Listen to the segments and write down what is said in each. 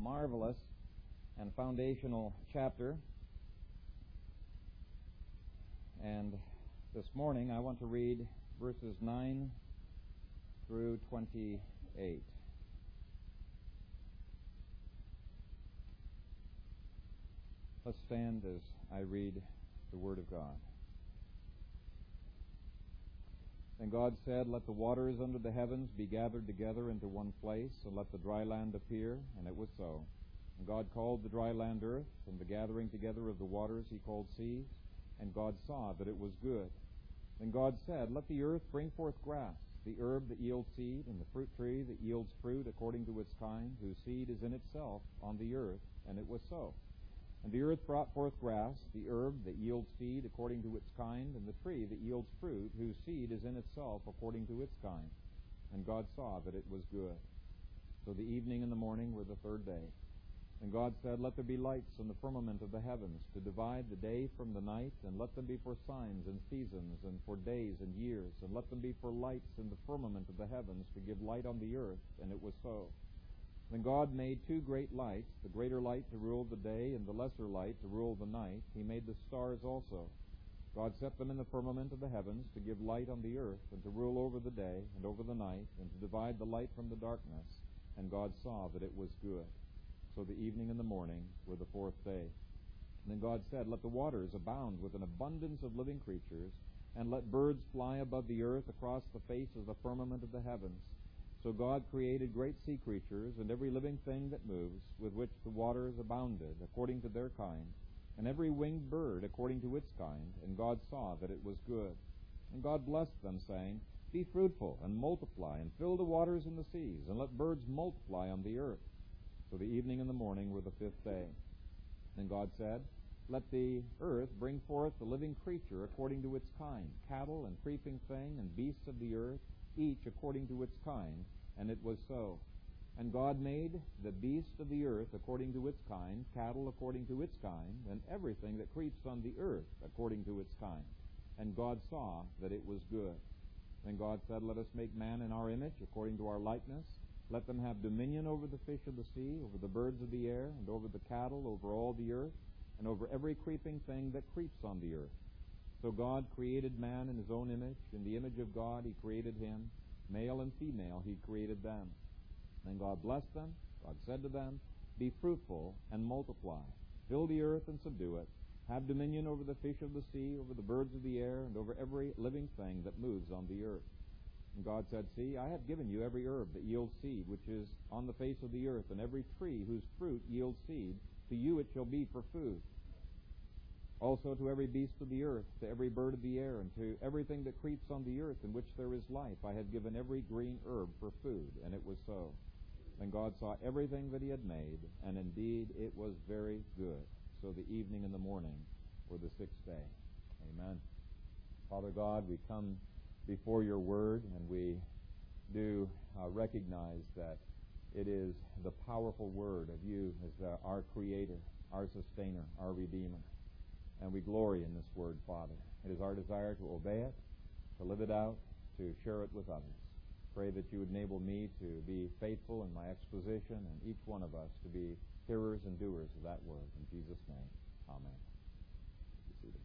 marvelous and foundational chapter. And this morning I want to read verses 9 through 28. Let's stand as I read the Word of God. And God said, "Let the waters under the heavens be gathered together into one place, and let the dry land appear." And it was so. And God called the dry land earth, and the gathering together of the waters he called seas. And God saw that it was good. Then God said, "Let the earth bring forth grass, the herb that yields seed, and the fruit tree that yields fruit according to its kind, whose seed is in itself on the earth." And it was so. And the earth brought forth grass, the herb that yields seed according to its kind, and the tree that yields fruit, whose seed is in itself according to its kind. And God saw that it was good. So the evening and the morning were the third day. And God said, "Let there be lights in the firmament of the heavens, to divide the day from the night, and let them be for signs and seasons, and for days and years, and let them be for lights in the firmament of the heavens, to give light on the earth." And it was so. Then God made two great lights, the greater light to rule the day, and the lesser light to rule the night. He made the stars also. God set them in the firmament of the heavens to give light on the earth, and to rule over the day and over the night, and to divide the light from the darkness. And God saw that it was good. So the evening and the morning were the fourth day. And then God said, "Let the waters abound with an abundance of living creatures, and let birds fly above the earth across the face of the firmament of the heavens." So God created great sea creatures, and every living thing that moves, with which the waters abounded, according to their kind, and every winged bird according to its kind. And God saw that it was good. And God blessed them, saying, "Be fruitful, and multiply, and fill the waters in the seas, and let birds multiply on the earth." So the evening and the morning were the fifth day. Then God said, "Let the earth bring forth the living creature according to its kind, cattle and creeping thing, and beasts of the earth, each according to its kind." And it was so. And God made the beast of the earth according to its kind, cattle according to its kind, and everything that creeps on the earth according to its kind. And God saw that it was good. Then God said, "Let us make man in our image, according to our likeness. Let them have dominion over the fish of the sea, over the birds of the air, and over the cattle, over all the earth, and over every creeping thing that creeps on the earth." So God created man in his own image. In the image of God he created him. Male and female he created them. Then God blessed them. God said to them, "Be fruitful and multiply. Fill the earth and subdue it. Have dominion over the fish of the sea, over the birds of the air, and over every living thing that moves on the earth." And God said, "See, I have given you every herb that yields seed, which is on the face of the earth, and every tree whose fruit yields seed. To you it shall be for food. Also to every beast of the earth, to every bird of the air, and to everything that creeps on the earth in which there is life, I have given every green herb for food." And it was so. Then God saw everything that he had made, and indeed it was very good. So the evening and the morning were the sixth day. Amen. Father God, we come before your word, and we do recognize that it is the powerful word of you as our creator, our sustainer, our redeemer. And we glory in this word, Father. It is our desire to obey it, to live it out, to share it with others. Pray that you would enable me to be faithful in my exposition, and each one of us to be hearers and doers of that word. In Jesus' name, amen. Be seated.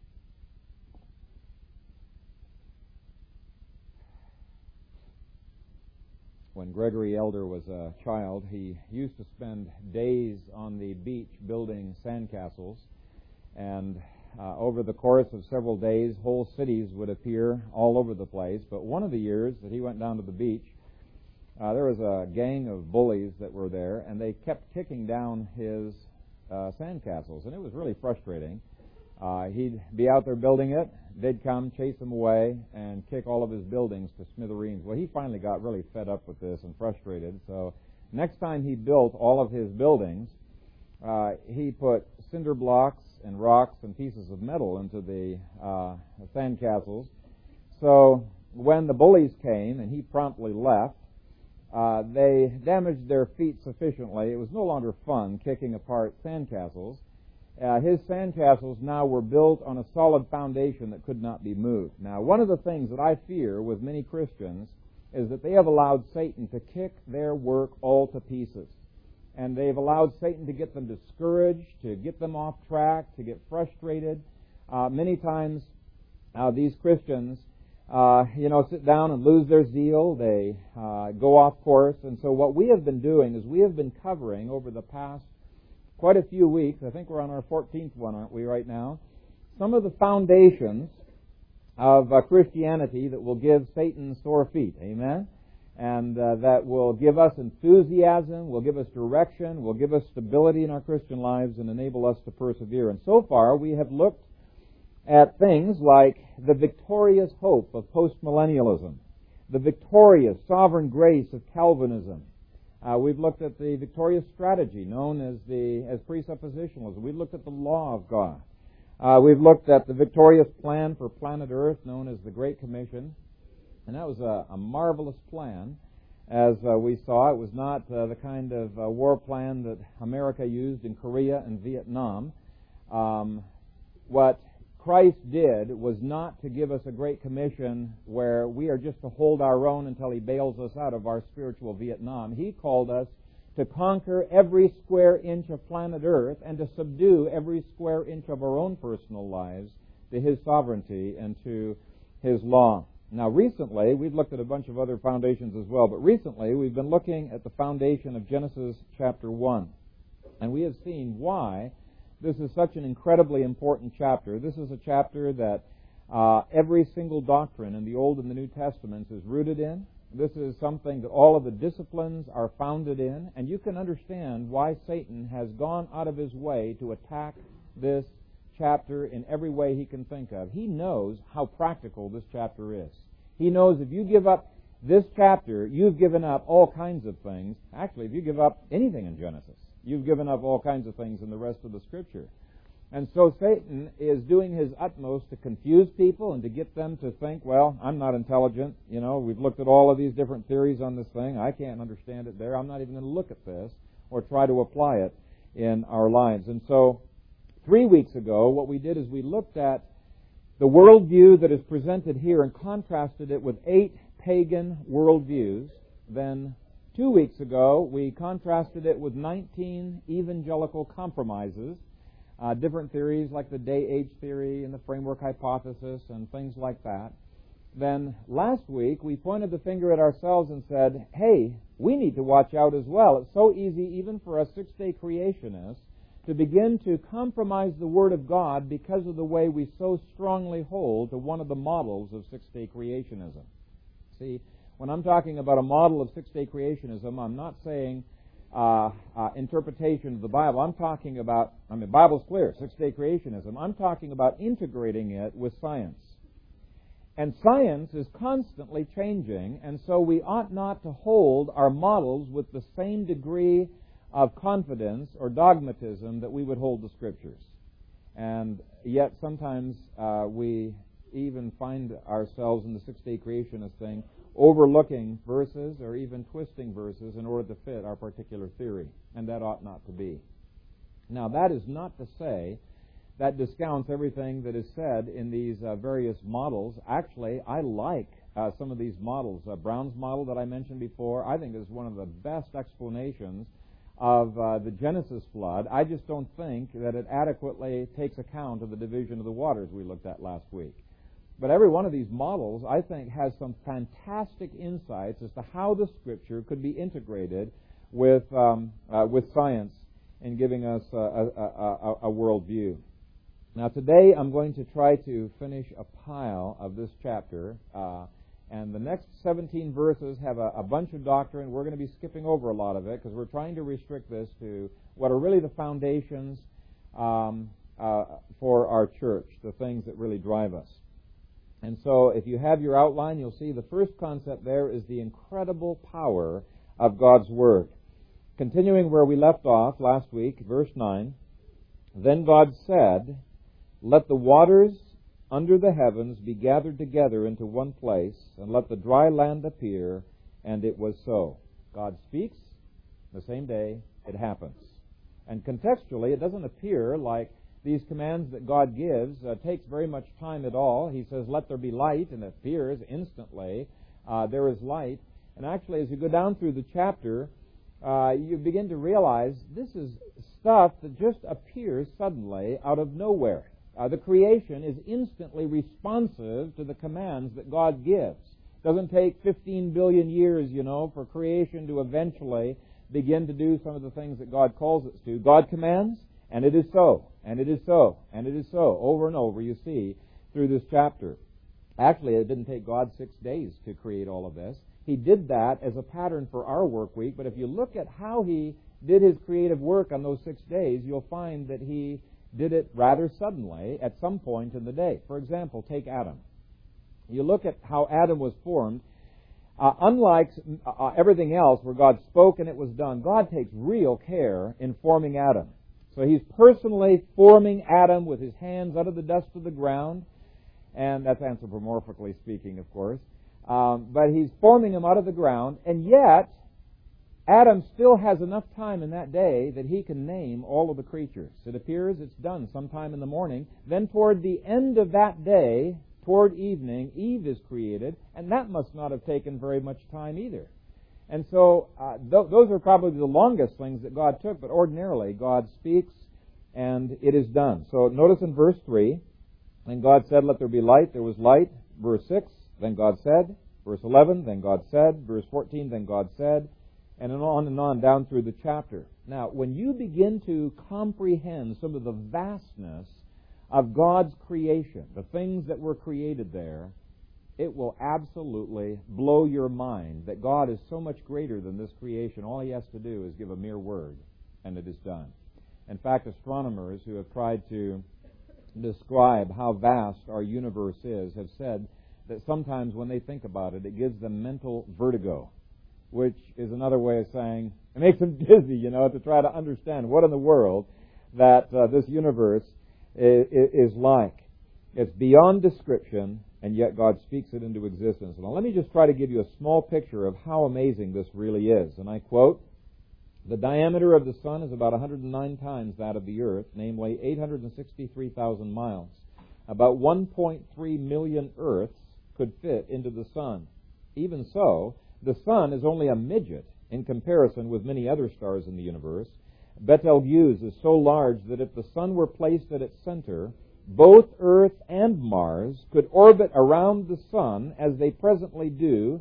When Gregory Elder was a child, he used to spend days on the beach building sandcastles, and over the course of several days, whole cities would appear all over the place. But one of the years that he went down to the beach, there was a gang of bullies that were there, and they kept kicking down his sandcastles, and it was really frustrating. He'd be out there building it, they'd come, chase him away, and kick all of his buildings to smithereens. Well, he finally got really fed up with this and frustrated, so next time he built all of his buildings, he put cinder blocks and rocks and pieces of metal into the sandcastles. So when the bullies came and he promptly left, they damaged their feet sufficiently. It was no longer fun kicking apart sandcastles. His sandcastles now were built on a solid foundation that could not be moved. Now, one of the things that I fear with many Christians is that they have allowed Satan to kick their work all to pieces. and they've allowed Satan to get them discouraged, to get them off track, to get frustrated. Many times these Christians, sit down and lose their zeal. They go off course. And so what we have been doing is we have been covering over the past quite a few weeks, I think we're on our 14th one, aren't we, right now, some of the foundations of Christianity that will give Satan sore feet. Amen? And that will give us enthusiasm, will give us direction, will give us stability in our Christian lives and enable us to persevere. And so far we have looked at things like the victorious hope of postmillennialism, the victorious sovereign grace of Calvinism. We've looked at the victorious strategy known as presuppositionalism. We've looked at the law of God. We've looked at the victorious plan for planet Earth known as the Great Commission. And that was a marvelous plan. As we saw, it was not the kind of war plan that America used in Korea and Vietnam. What Christ did was not to give us a great commission where we are just to hold our own until He bails us out of our spiritual Vietnam. He called us to conquer every square inch of planet Earth and to subdue every square inch of our own personal lives to His sovereignty and to His law. Now recently, we've looked at a bunch of other foundations as well, but recently we've been looking at the foundation of Genesis chapter 1. And we have seen why this is such an incredibly important chapter. This is a chapter that every single doctrine in the Old and the New Testaments is rooted in. This is something that all of the disciplines are founded in, and you can understand why Satan has gone out of his way to attack this chapter in every way he can think of. He knows how practical this chapter is. He knows if you give up this chapter, you've given up all kinds of things. Actually, if you give up anything in Genesis, you've given up all kinds of things in the rest of the Scripture. And so Satan is doing his utmost to confuse people and to get them to think, well, I'm not intelligent. We've looked at all of these different theories on this thing. I can't understand it there. I'm not even going to look at this or try to apply it in our lives. And so 3 weeks ago, what we did is we looked at the worldview that is presented here and contrasted it with 8 pagan worldviews. Then 2 weeks ago, we contrasted it with 19 evangelical compromises, different theories like the day-age theory and the framework hypothesis and things like that. Then last week, we pointed the finger at ourselves and said, hey, we need to watch out as well. It's so easy, even for us six-day creationists, to begin to compromise the Word of God because of the way we so strongly hold to one of the models of six-day creationism. See, when I'm talking about a model of six-day creationism, I'm not saying interpretation of the Bible. I'm talking about, the Bible's clear, six-day creationism. I'm talking about integrating it with science. And science is constantly changing, and so we ought not to hold our models with the same degree of confidence or dogmatism that we would hold the Scriptures. And yet sometimes we even find ourselves in the six-day creationist thing overlooking verses or even twisting verses in order to fit our particular theory, and that ought not to be. Now, that is not to say that discounts everything that is said in these various models. Actually, I like some of these models. Brown's model that I mentioned before, I think is one of the best explanations of the Genesis flood. I just don't think that it adequately takes account of the division of the waters we looked at last week. But every one of these models, I think, has some fantastic insights as to how the Scripture could be integrated with science in giving us a worldview. Now, today I'm going to try to finish a pile of this chapter, and the next 17 verses have a bunch of doctrine. We're going to be skipping over a lot of it because we're trying to restrict this to what are really the foundations for our church, the things that really drive us. And so if you have your outline, you'll see the first concept there is the incredible power of God's Word. Continuing where we left off last week, verse 9, then God said, let the waters under the heavens be gathered together into one place, and let the dry land appear, and it was so. God speaks, the same day it happens. And contextually, it doesn't appear like these commands that God gives takes very much time at all. He says, let there be light, and it appears instantly. There is light. And actually, as you go down through the chapter, you begin to realize this is stuff that just appears suddenly out of nowhere. The creation is instantly responsive to the commands that God gives. It doesn't take 15 billion years, for creation to eventually begin to do some of the things that God calls it to. God commands, and it is so, and it is so, and it is so. Over and over, you see, through this chapter. Actually, it didn't take God 6 days to create all of this. He did that as a pattern for our work week, but if you look at how He did His creative work on those 6 days, you'll find that He did it rather suddenly at some point in the day. For example, take Adam. You look at how Adam was formed. Unlike everything else where God spoke and it was done, God takes real care in forming Adam. So He's personally forming Adam with His hands out of the dust of the ground, and that's anthropomorphically speaking, of course. But He's forming him out of the ground, and yet Adam still has enough time in that day that he can name all of the creatures. It appears it's done sometime in the morning. Then toward the end of that day, toward evening, Eve is created, and that must not have taken very much time either. And so those are probably the longest things that God took, but ordinarily God speaks and it is done. So notice in verse 3, and God said, "Let there be light." There was light. Verse 6, then God said. Verse 11, then God said. Verse 14, then God said. And on down through the chapter. Now, when you begin to comprehend some of the vastness of God's creation, the things that were created there, it will absolutely blow your mind that God is so much greater than this creation. All He has to do is give a mere word, and it is done. In fact, astronomers who have tried to describe how vast our universe is have said that sometimes when they think about it, it gives them mental vertigo, which is another way of saying it makes them dizzy, to try to understand what in the world that this universe is like. It's beyond description, and yet God speaks it into existence. Now, let me just try to give you a small picture of how amazing this really is. And I quote, "The diameter of the sun is about 109 times that of the earth, namely 863,000 miles. About 1.3 million earths could fit into the sun. Even so, the sun is only a midget in comparison with many other stars in the universe. Betelgeuse is so large that if the sun were placed at its center, both Earth and Mars could orbit around the sun as they do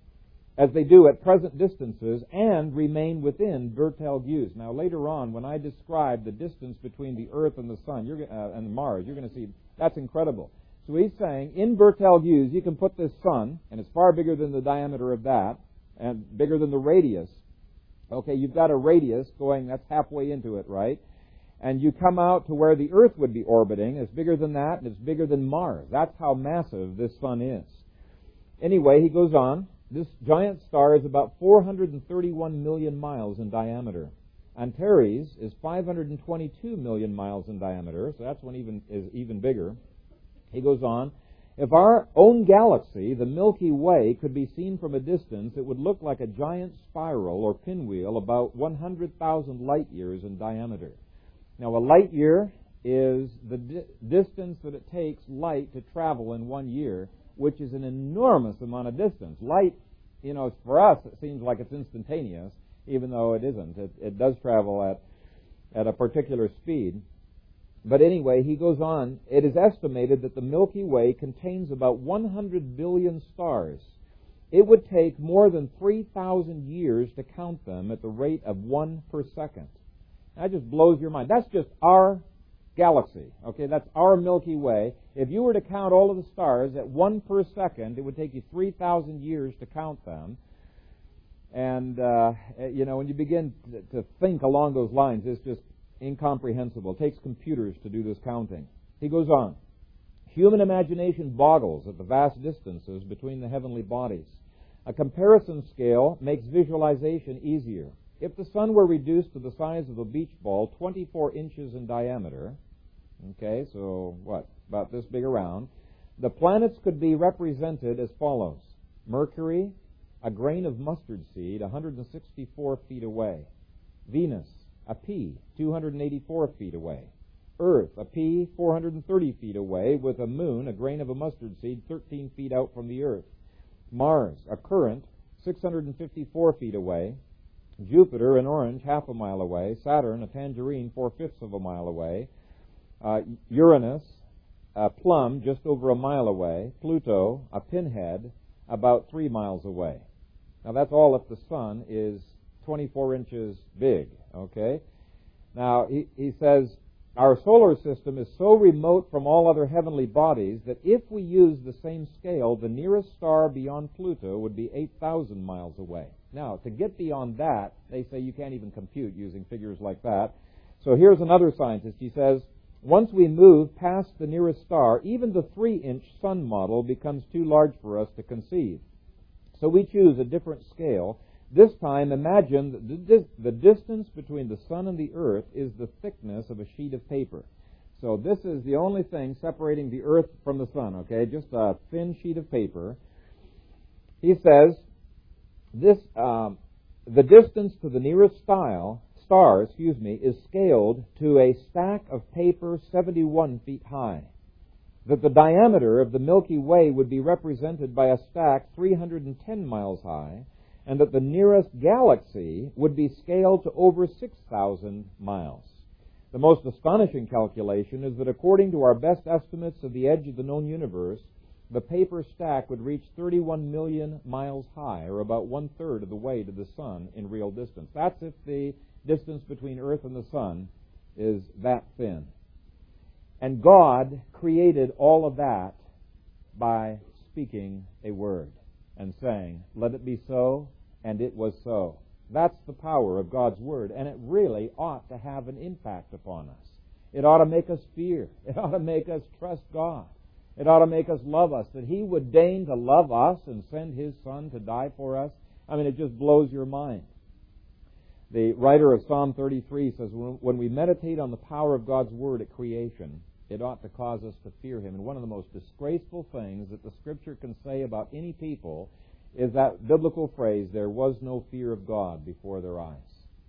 at present distances, and remain within Betelgeuse." Now, later on, when I describe the distance between the Earth and the sun and Mars, you're going to see that's incredible. So he's saying, in Betelgeuse, you can put this sun, and it's far bigger than the diameter of that, and bigger than the radius. Okay, you've got a radius going, that's halfway into it, right? And you come out to where the Earth would be orbiting. It's bigger than that, and it's bigger than Mars. That's how massive this sun is. Anyway, he goes on. This giant star is about 431 million miles in diameter. Antares is 522 million miles in diameter, so that's one even bigger. He goes on, "If our own galaxy, the Milky Way, could be seen from a distance, it would look like a giant spiral or pinwheel about 100,000 light years in diameter." Now, a light year is the distance that it takes light to travel in 1 year, which is an enormous amount of distance. Light, for us, it seems like it's instantaneous, even though it isn't. It does travel at a particular speed. But anyway, he goes on, "It is estimated that the Milky Way contains about 100 billion stars. It would take more than 3,000 years to count them at the rate of 1 per second. That just blows your mind. That's just our galaxy. Okay, that's our Milky Way. If you were to count all of the stars at 1 per second, it would take you 3,000 years to count them. And, when you begin to think along those lines, it's just incomprehensible. It takes computers to do this counting. He goes on. "Human imagination boggles at the vast distances between the heavenly bodies. A comparison scale makes visualization easier. If the sun were reduced to the size of a beach ball, 24 inches in diameter, okay, so about this big around, the planets could be represented as follows. Mercury, a grain of mustard seed, 164 feet away. Venus, a pea, 284 feet away. Earth, a pea, 430 feet away, with a moon, a grain of a mustard seed, 13 feet out from the Earth. Mars, a current, 654 feet away. Jupiter, an orange, half a mile away. Saturn, a tangerine, 4/5 of a mile away. Uranus, a plum, just over a mile away. Pluto, a pinhead, about 3 miles away. Now that's all if the sun is 24 inches big, okay? Now he says, our solar system is so remote from all other heavenly bodies that if we use the same scale, the nearest star beyond Pluto would be 8,000 miles away. Now, to get beyond that, they say you can't even compute using figures like that. So here's another scientist. He says, once we move past the nearest star, even the 3-inch sun model becomes too large for us to conceive. So we choose a different scale. This time, imagine that the distance between the sun and the earth is the thickness of a sheet of paper. So this is the only thing separating the earth from the sun, okay? Just a thin sheet of paper. He says, the distance to the nearest star, is scaled to a stack of paper 71 feet high. That the diameter of the Milky Way would be represented by a stack 310 miles high, and that the nearest galaxy would be scaled to over 6,000 miles. The most astonishing calculation is that according to our best estimates of the edge of the known universe, the paper stack would reach 31 million miles high, or about 1/3 of the way to the sun in real distance. That's if the distance between Earth and the sun is that thin. And God created all of that by speaking a word and saying, let it be so, and it was so. That's the power of God's word, and it really ought to have an impact upon us. It ought to make us fear. It ought to make us trust God. It ought to make us love us, that He would deign to love us and send His Son to die for us. I mean, it just blows your mind. The writer of Psalm 33 says, when we meditate on the power of God's word at creation, it ought to cause us to fear Him. And one of the most disgraceful things that the Scripture can say about any people is that biblical phrase, there was no fear of God before their eyes.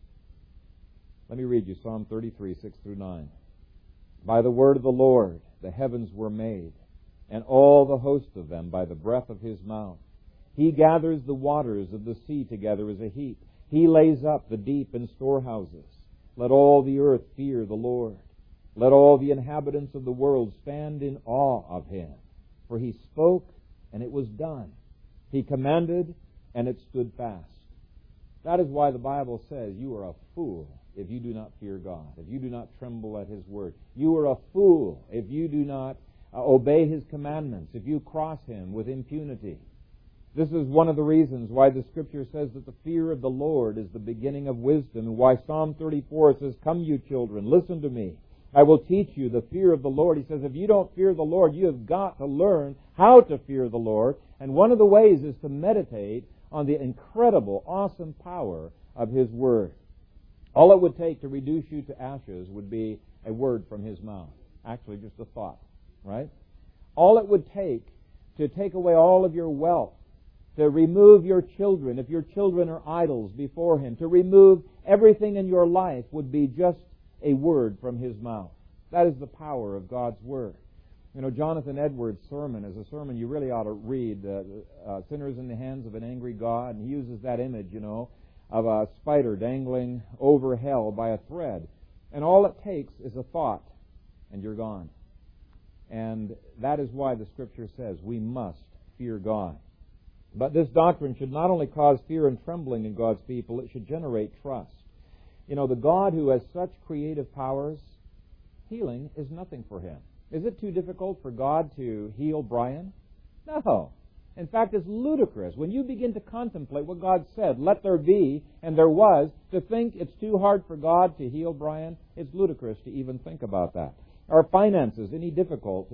Let me read you Psalm 33, 6-9. By the word of the Lord the heavens were made, and all the host of them by the breath of His mouth. He gathers the waters of the sea together as a heap. He lays up the deep in storehouses. Let all the earth fear the Lord. Let all the inhabitants of the world stand in awe of Him. For He spoke, and it was done. He commanded, and it stood fast. That is why the Bible says you are a fool if you do not fear God, if you do not tremble at His word. You are a fool if you do not obey His commandments, if you cross Him with impunity. This is one of the reasons why the Scripture says that the fear of the Lord is the beginning of wisdom, and why Psalm 34 says, come you children, listen to me. I will teach you the fear of the Lord. He says, if you don't fear the Lord, you have got to learn how to fear the Lord. And one of the ways is to meditate on the incredible, awesome power of His Word. All it would take to reduce you to ashes would be a word from His mouth. Actually, just a thought, right? All it would take to take away all of your wealth, to remove your children, if your children are idols before Him, to remove everything in your life would be just a word from His mouth. That is the power of God's Word. You know, Jonathan Edwards' sermon is a sermon you really ought to read, Sinners in the Hands of an Angry God, and he uses that image, you know, of a spider dangling over hell by a thread. And all it takes is a thought, and you're gone. And that is why the Scripture says we must fear God. But this doctrine should not only cause fear and trembling in God's people, it should generate trust. You know, the God who has such creative powers, healing is nothing for Him. Is it too difficult for God to heal Brian? No. In fact, it's ludicrous. When you begin to contemplate what God said, let there be, and there was, to think it's too hard for God to heal Brian, it's ludicrous to even think about that. Are finances any difficulty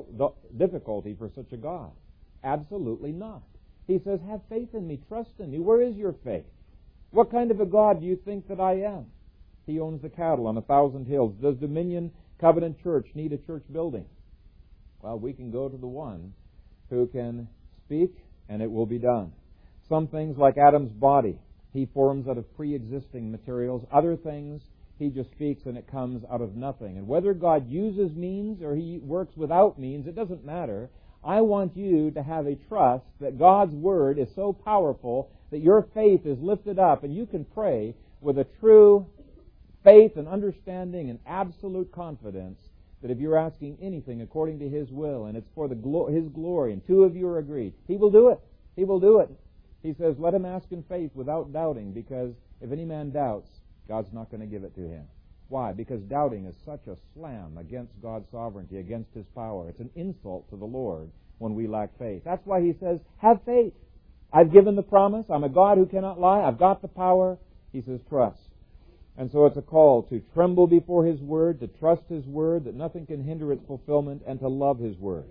for such a God? Absolutely not. He says, have faith in me, trust in me. Where is your faith? What kind of a God do you think that I am? He owns the cattle on 1,000 hills. Does Dominion Covenant Church need a church building? Well, we can go to the one who can speak, and it will be done. Some things, like Adam's body, He forms out of pre-existing materials. Other things, He just speaks, and it comes out of nothing. And whether God uses means or He works without means, it doesn't matter. I want you to have a trust that God's Word is so powerful that your faith is lifted up and you can pray with a true faith and understanding and absolute confidence that if you're asking anything according to His will and it's for His glory and two of you are agreed, He will do it. He will do it. He says, let him ask in faith without doubting, because if any man doubts, God's not going to give it to him. Why? Because doubting is such a slam against God's sovereignty, against His power. It's an insult to the Lord when we lack faith. That's why He says, have faith. I've given the promise. I'm a God who cannot lie. I've got the power. He says, trust. And so it's a call to tremble before His Word, to trust His Word, that nothing can hinder its fulfillment, and to love His Word.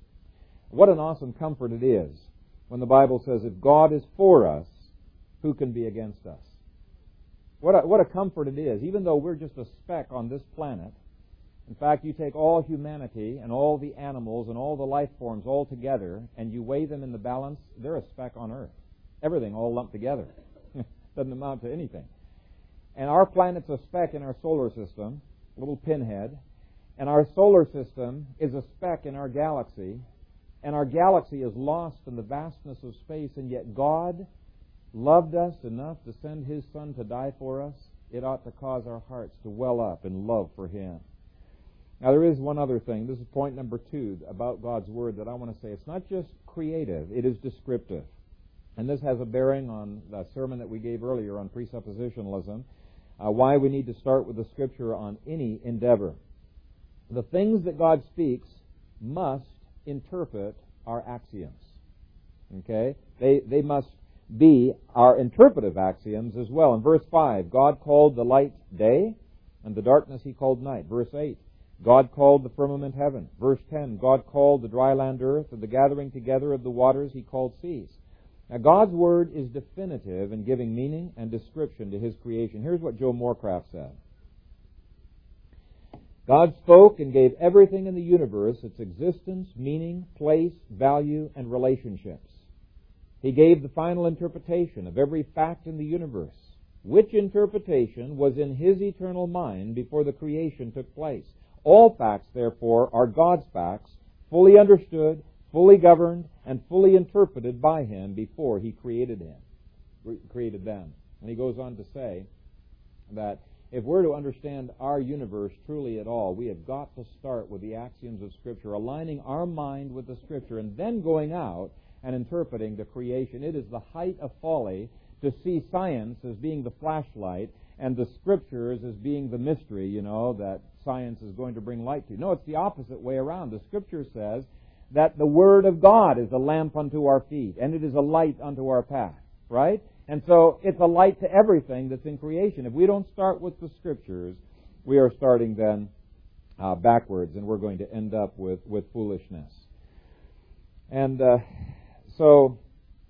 What an awesome comfort it is when the Bible says, if God is for us, who can be against us? What a comfort it is, even though we're just a speck on this planet. In fact, you take all humanity and all the animals and all the life forms all together, and you weigh them in the balance, they're a speck on Earth. Everything all lumped together. Doesn't amount to anything. And our planet's a speck in our solar system, a little pinhead, and our solar system is a speck in our galaxy, and our galaxy is lost in the vastness of space, and yet God loved us enough to send His Son to die for us. It ought to cause our hearts to well up in love for Him. Now, there is one other thing. This is point number 2 about God's Word that I want to say. It's not just creative, it is descriptive. And this has a bearing on the sermon that we gave earlier on presuppositionalism, why we need to start with the Scripture on any endeavor. The things that God speaks must interpret our axioms. Okay? They must be our interpretive axioms as well. In verse 5, God called the light day, and the darkness He called night. Verse 8, God called the firmament heaven. Verse 10, God called the dry land earth, and the gathering together of the waters He called seas. Now, God's Word is definitive in giving meaning and description to His creation. Here's what Joe Morecraft said. God spoke and gave everything in the universe its existence, meaning, place, value, and relationships. He gave the final interpretation of every fact in the universe, which interpretation was in His eternal mind before the creation took place. All facts, therefore, are God's facts, fully understood, fully governed, and fully interpreted by Him before He created them. And he goes on to say that if we're to understand our universe truly at all, we have got to start with the axioms of Scripture, aligning our mind with the Scripture, and then going out and interpreting the creation. It is the height of folly to see science as being the flashlight and the Scriptures as being the mystery, that science is going to bring light to. No, it's the opposite way around. The Scripture says that the Word of God is a lamp unto our feet, and it is a light unto our path, right? And so it's a light to everything that's in creation. If we don't start with the Scriptures, we are starting then backwards, and we're going to end up with foolishness. And so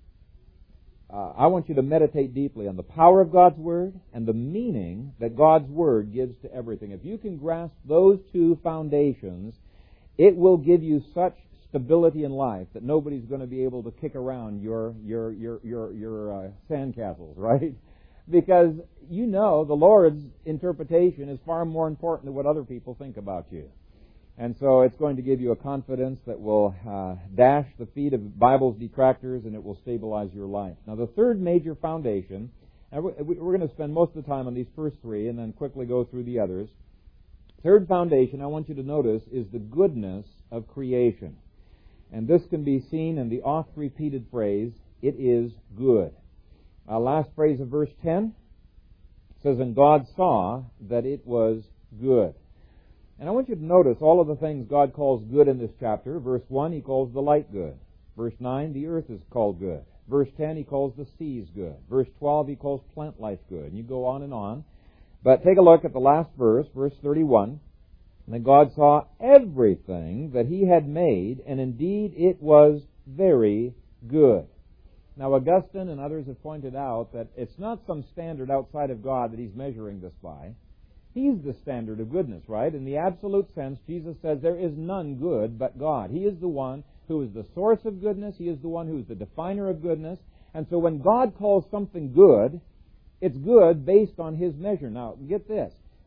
I want you to meditate deeply on the power of God's Word and the meaning that God's Word gives to everything. If you can grasp those two foundations, it will give you such stability in life that nobody's going to be able to kick around your sandcastles, right? Because the Lord's interpretation is far more important than what other people think about you. And so it's going to give you a confidence that will dash the feet of Bible's detractors, and it will stabilize your life. Now, the third major foundation, and we're going to spend most of the time on these first three and then quickly go through the others. Third foundation I want you to notice is the goodness of creation. And this can be seen in the oft-repeated phrase, it is good. Last phrase of verse 10 says, and God saw that it was good. And I want you to notice all of the things God calls good in this chapter. Verse 1, He calls the light good. Verse 9, the earth is called good. Verse 10, He calls the seas good. Verse 12, He calls plant life good. And you go on and on. But take a look at the last verse, verse 31. And then God saw everything that He had made, and indeed it was very good. Now, Augustine and others have pointed out that it's not some standard outside of God that He's measuring this by. He's the standard of goodness, right? In the absolute sense, Jesus says there is none good but God. He is the one who is the source of goodness. He is the one who is the definer of goodness. And so when God calls something good, it's good based on His measure. Now, get this.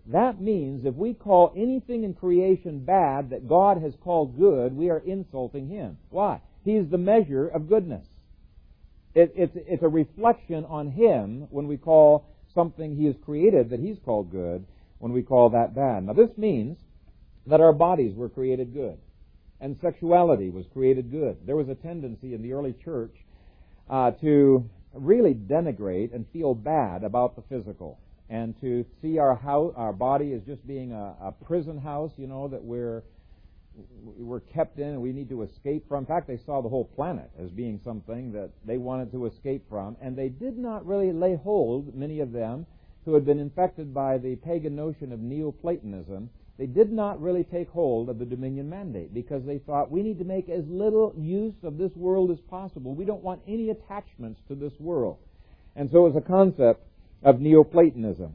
that means if we call anything in creation bad that God has called good, we are insulting Him. Why? He's the measure of goodness. It's a reflection on Him when we call something He has created that He's called good, when we call that bad. Now this means that our bodies were created good, and sexuality was created good. There was a tendency in the early church to really denigrate and feel bad about the physical, and to see our body as just being a prison house, that we're kept in and we need to escape from. In fact, they saw the whole planet as being something that they wanted to escape from, and they did not really lay hold, many of them who had been infected by the pagan notion of Neoplatonism, they did not really take hold of the dominion mandate, because they thought we need to make as little use of this world as possible. We don't want any attachments to this world. And so it was a concept of Neoplatonism.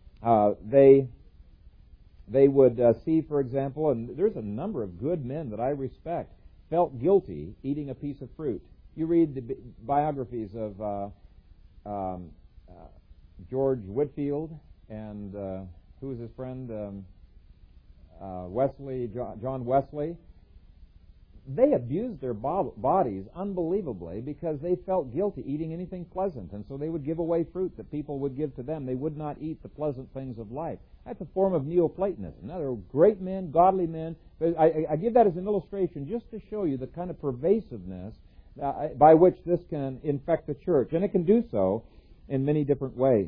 They would see, for example, and there's a number of good men that I respect, felt guilty eating a piece of fruit. You read the biographies of George Whitefield and who was his friend? Wesley, John Wesley. They abused their bodies unbelievably because they felt guilty eating anything pleasant, and so they would give away fruit that people would give to them. They would not eat the pleasant things of life. That's a form of Neoplatonism. Now, they're great men, godly men, but I give that as an illustration just to show you the kind of pervasiveness by which this can infect the church, and it can do so in many different ways.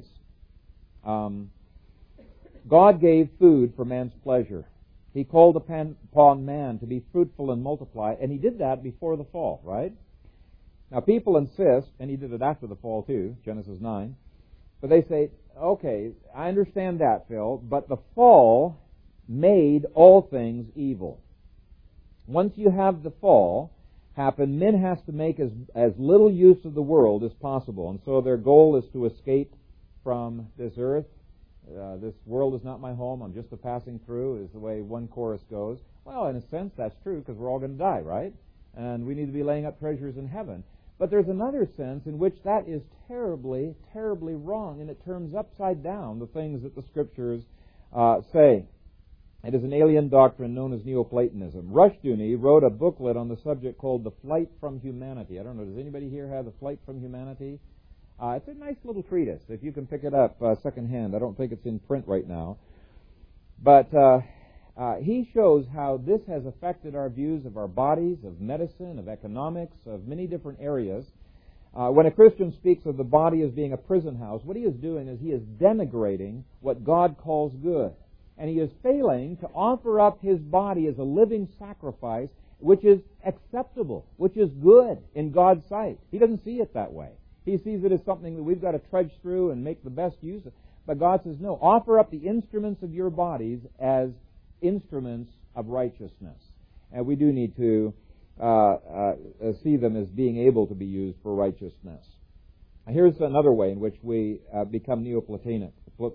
God gave food for man's pleasure. He called upon man to be fruitful and multiply, and He did that before the fall, right? Now, people insist, and He did it after the fall too, Genesis 9, but they say, okay, I understand that, Phil, but the fall made all things evil. Once you have the fall happen, men has to make as little use of the world as possible, and so their goal is to escape from this earth. This world is not my home, I'm just a passing through, is the way one chorus goes. Well, in a sense, that's true, because we're all going to die, right? And we need to be laying up treasures in heaven. But there's another sense in which that is terribly, terribly wrong, and it turns upside down the things that the Scriptures say. It is an alien doctrine known as Neoplatonism. Rushdoony wrote a booklet on the subject called The Flight from Humanity. I don't know, does anybody here have The Flight from Humanity? It's a nice little treatise, if you can pick it up secondhand. I don't think it's in print right now. But he shows how this has affected our views of our bodies, of medicine, of economics, of many different areas. When a Christian speaks of the body as being a prison house, what he is doing is he is denigrating what God calls good. And he is failing to offer up his body as a living sacrifice, which is acceptable, which is good in God's sight. He doesn't see it that way. He sees it as something that we've got to trudge through and make the best use of. But God says, no, offer up the instruments of your bodies as instruments of righteousness. And we do need to see them as being able to be used for righteousness. Here's another way in which we become Neoplatonic.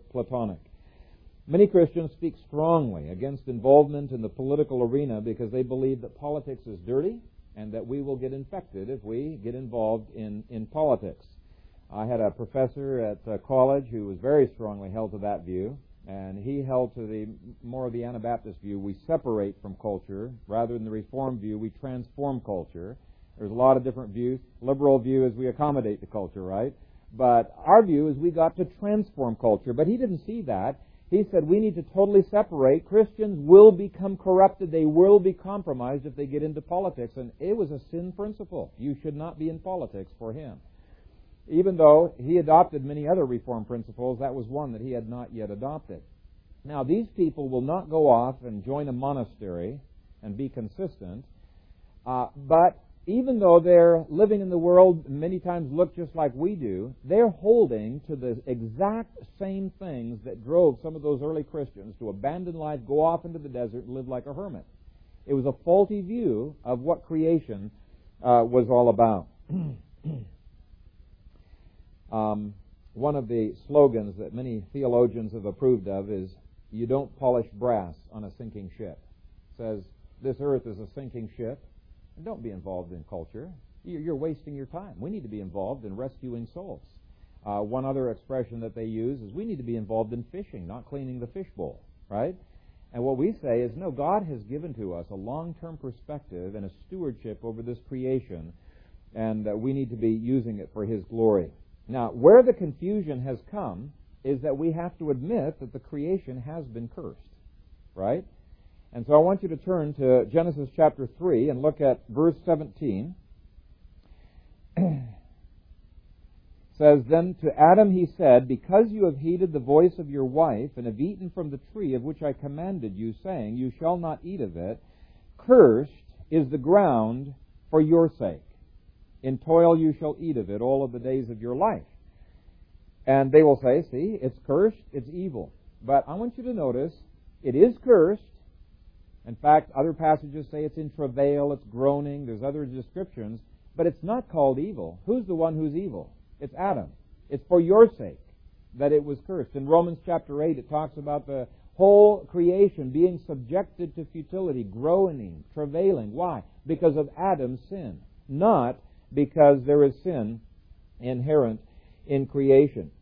Many Christians speak strongly against involvement in the political arena because they believe that politics is dirty, and that we will get infected if we get involved in politics. I had a professor at college who was very strongly held to that view, and he held to more of the Anabaptist view. We separate from culture. Rather than the Reformed view, we transform culture. There's a lot of different views. Liberal view is we accommodate the culture, right? But our view is we got to transform culture. But he didn't see that. He said we need to totally separate. Christians will become corrupted. They will be compromised if they get into politics. And it was a sin principle. You should not be in politics for him. Even though he adopted many other Reformed principles, that was one that he had not yet adopted. Now, these people will not go off and join a monastery and be consistent. But even though they're living in the world, many times look just like we do, they're holding to the exact same things that drove some of those early Christians to abandon life, go off into the desert, and live like a hermit. It was a faulty view of what creation was all about. One of the slogans that many theologians have approved of is, you don't polish brass on a sinking ship. It says, this earth is a sinking ship. Don't be involved in culture. You're wasting your time. We need to be involved in rescuing souls. One other expression that they use is we need to be involved in fishing, not cleaning the fishbowl, right? And what we say is, no, God has given to us a long-term perspective and a stewardship over this creation, and we need to be using it for His glory. Now, where the confusion has come is that we have to admit that the creation has been cursed, right? And so I want you to turn to Genesis chapter 3 and look at verse 17. It says, Then to Adam he said, Because you have heeded the voice of your wife, and have eaten from the tree of which I commanded you, saying, You shall not eat of it, cursed is the ground for your sake. In toil you shall eat of it all of the days of your life. And they will say, see, it's cursed, it's evil. But I want you to notice, it is cursed. In fact, other passages say it's in travail, it's groaning, there's other descriptions, but it's not called evil. Who's the one who's evil? It's Adam. It's for your sake that it was cursed. In Romans chapter 8, it talks about the whole creation being subjected to futility, groaning, travailing. Why? Because of Adam's sin, not because there is sin inherent in creation.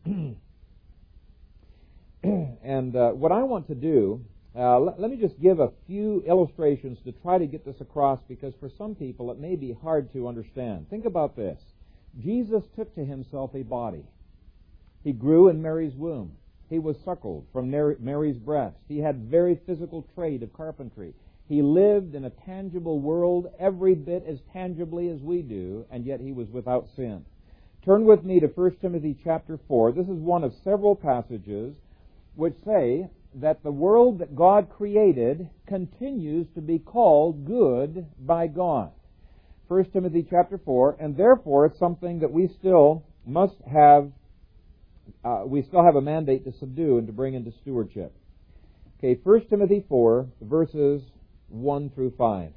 And what I want to do, let me just give a few illustrations to try to get this across, because for some people it may be hard to understand. Think about this. Jesus took to Himself a body. He grew in Mary's womb. He was suckled from Mary's breast. He had very physical trade of carpentry. He lived in a tangible world every bit as tangibly as we do, and yet He was without sin. Turn with me to 1 Timothy chapter 4. This is one of several passages which say that the world that God created continues to be called good by God. 1 Timothy chapter 4, and therefore it's something that we still must have, we still have a mandate to subdue and to bring into stewardship. Okay, 1 Timothy 4, verses 1 through 5.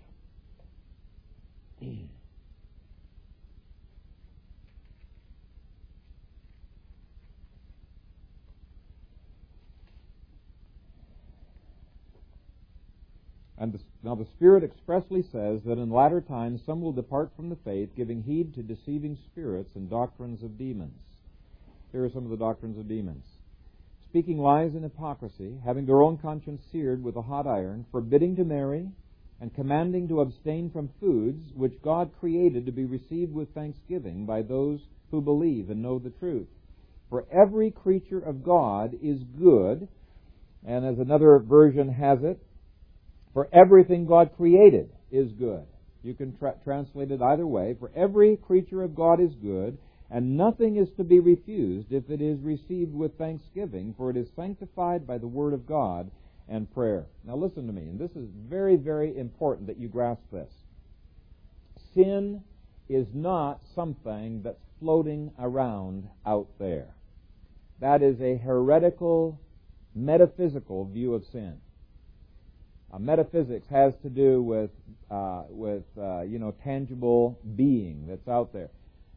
Now the Spirit expressly says that in latter times some will depart from the faith, giving heed to deceiving spirits and doctrines of demons. Here are some of the doctrines of demons. Speaking lies in hypocrisy, having their own conscience seared with a hot iron, forbidding to marry, and commanding to abstain from foods which God created to be received with thanksgiving by those who believe and know the truth. For every creature of God is good, and as another version has it, for everything God created is good. You can translate it either way. For every creature of God is good, and nothing is to be refused if it is received with thanksgiving, for it is sanctified by the word of God and prayer. Now listen to me, and this is very, very important that you grasp this. Sin is not something that's floating around out there. That is a heretical, metaphysical view of sin. Metaphysics has to do with tangible being that's out there.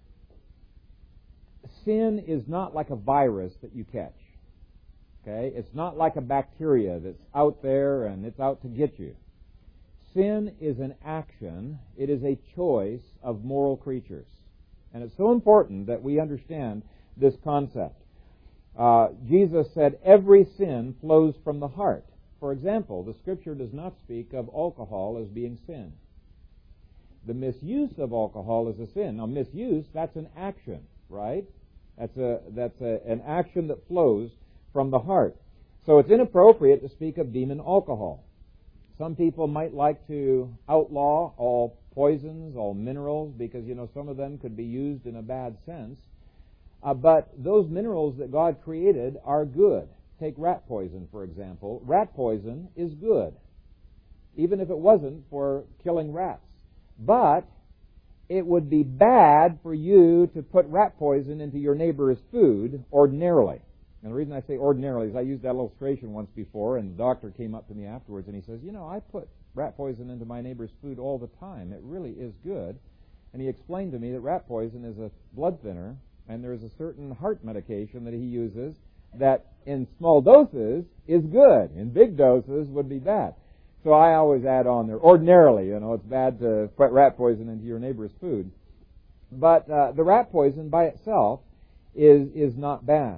Sin is not like a virus that you catch. Okay? It's not like a bacteria that's out there and it's out to get you. Sin is an action. It is a choice of moral creatures. And it's so important that we understand this concept. Jesus said every sin flows from the heart. For example, the Scripture does not speak of alcohol as being sin. The misuse of alcohol is a sin. Now, misuse, that's an action, right? That's an action that flows from the heart. So it's inappropriate to speak of demon alcohol. Some people might like to outlaw all poisons, all minerals, because, some of them could be used in a bad sense. But those minerals that God created are good. Take rat poison, for example. Rat poison is good, even if it wasn't for killing rats. But it would be bad for you to put rat poison into your neighbor's food ordinarily. And the reason I say ordinarily is I used that illustration once before, and the doctor came up to me afterwards and he says, I put rat poison into my neighbor's food all the time. It really is good. And he explained to me that rat poison is a blood thinner, and there's a certain heart medication that he uses that in small doses is good. In big doses would be bad. So I always add on there, ordinarily, it's bad to put rat poison into your neighbor's food. But the rat poison by itself is not bad.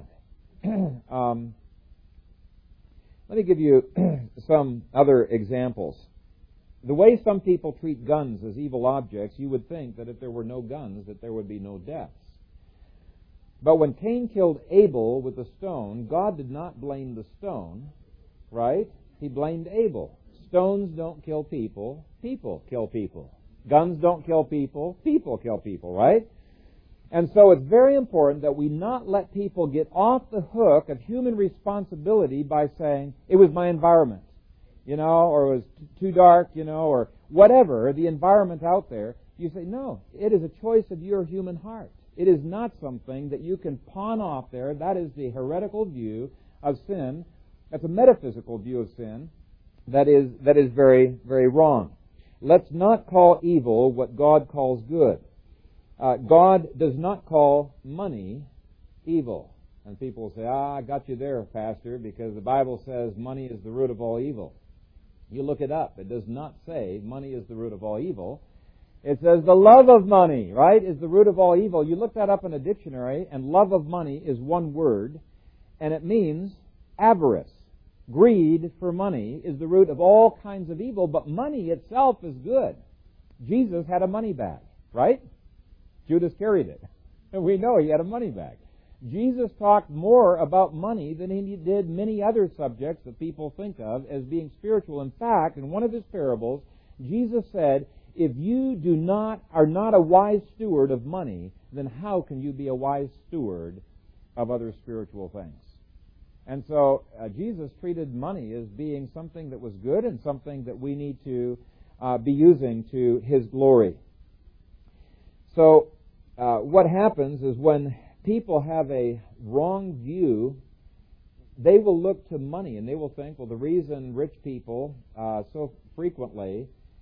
Let me give you some other examples. The way some people treat guns as evil objects, you would think that if there were no guns, that there would be no deaths. But when Cain killed Abel with a stone, God did not blame the stone, right? He blamed Abel. Stones don't kill people, people kill people. Guns don't kill people, people kill people, right? And so it's very important that we not let people get off the hook of human responsibility by saying, it was my environment, or it was too dark, or whatever, the environment out there. You say, no, it is a choice of your human heart. It is not something that you can pawn off there. That is the heretical view of sin. That's a metaphysical view of sin that is very, very wrong. Let's not call evil what God calls good. God does not call money evil. And people say, I got you there, Pastor, because the Bible says money is the root of all evil. You look it up. It does not say money is the root of all evil. It says the love of money, right, is the root of all evil. You look that up in a dictionary, and love of money is one word, and it means avarice. Greed for money is the root of all kinds of evil, but money itself is good. Jesus had a money bag, right? Judas carried it. And we know he had a money bag. Jesus talked more about money than he did many other subjects that people think of as being spiritual. In fact, in one of his parables, Jesus said, if you are not a wise steward of money, then how can you be a wise steward of other spiritual things? And so Jesus treated money as being something that was good and something that we need to be using to His glory. So what happens is when people have a wrong view, they will look to money and they will think, well, the reason rich people so frequently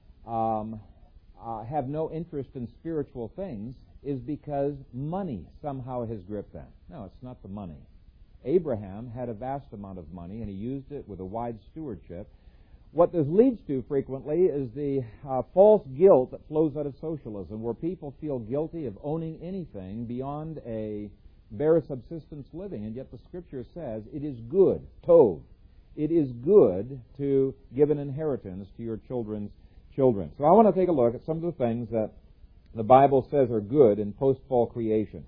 have no interest in spiritual things is because money somehow has gripped them. No, it's not the money. Abraham had a vast amount of money, and he used it with a wide stewardship. What this leads to frequently is the false guilt that flows out of socialism, where people feel guilty of owning anything beyond a bare subsistence living, and yet the Scripture says it is good, tov. It is good to give an inheritance to your children's children. So I want to take a look at some of the things that the Bible says are good in post-fall creation.